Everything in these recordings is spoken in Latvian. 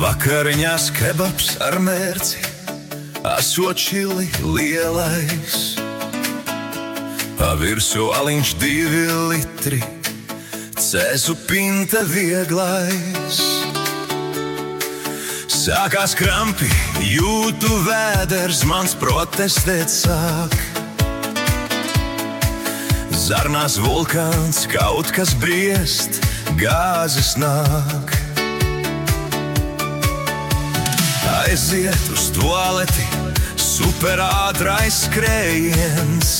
Vakariņās kebabs ar mērci, asot čili lielais, virsū aliņš 2 litri, cēzu pinta vieglais. Sākās krampi, jūtu vēders, mans protestēt sāk. Zarnās vulkāns, kaut kas briest, gāzes nāk. Aiziet uz tualeti, superātrais skrējiens.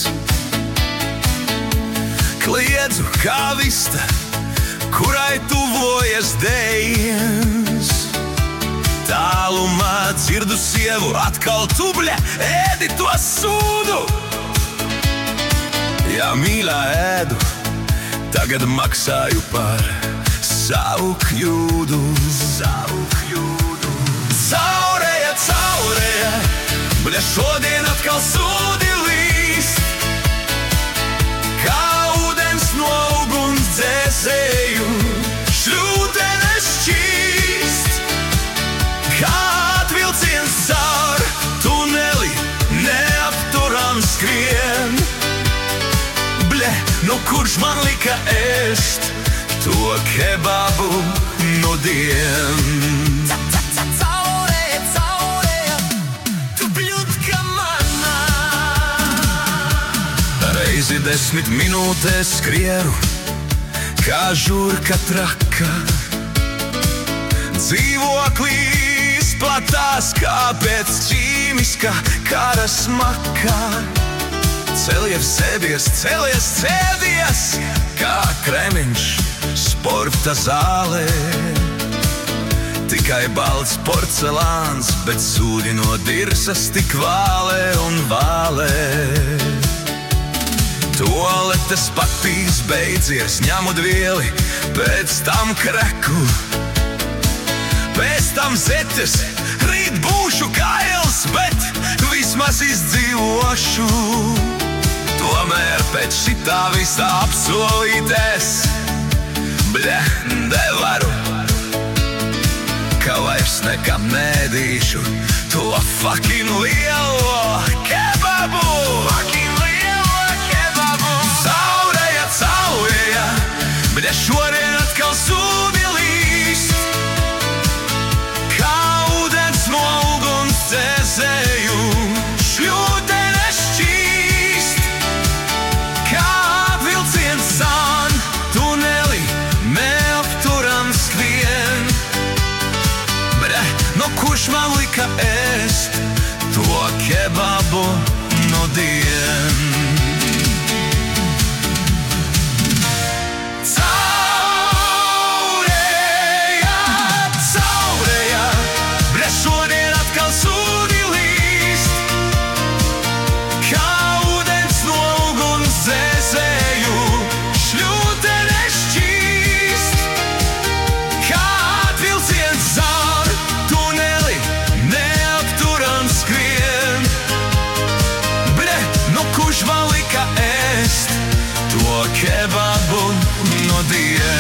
Kliedzu kā vista, kurai tuvojas dējiens. Tālumā dzirdu sievu, atkal tubļa, ēdi to sūdu. Jā, mīļā, ēdu, tagad maksāju par savu kļūdu. Caurēja, caurēja, bļa, šodien atkal sūdi līst. Kā ūdens no uguns dzēsēju, šļūtenes šķīst. Kā atvilciens caur tuneli, neapturam skrien. Bļa, nu kurš man lika ēst to kebabu nudien? Reizi 10 minūtēs skrieru, kā žurka traka. Dzīvoklī izplatās, kā pēc ķīmiska kara smaka. Celies, cēdies, kā kremiņš sporta zālē. Tikai balts porcelāns, bet sūdi no dirsas tik vālē un vālē. Tualetes papīrs beidzies, ņemu dvieli, pēc tam kreku. Pēc tam zetes, rīt būšu kails, bet vismaz izdzīvošu. Tomēr pēc šitā visā apsolīties, bļa, nevaru, ka vairs nekam nēdīšu to fucking lielo kebabu. Caurēja, bļa, šodien atkal sūdi līst. Kā ūdens no uguns dzēsēju, šļūtenes šķīst. Kā atvilciens sān tuneli, neapturam skrien. Bļa, no kurš man lika ēst to kebabu nudien? Kebabu nudien.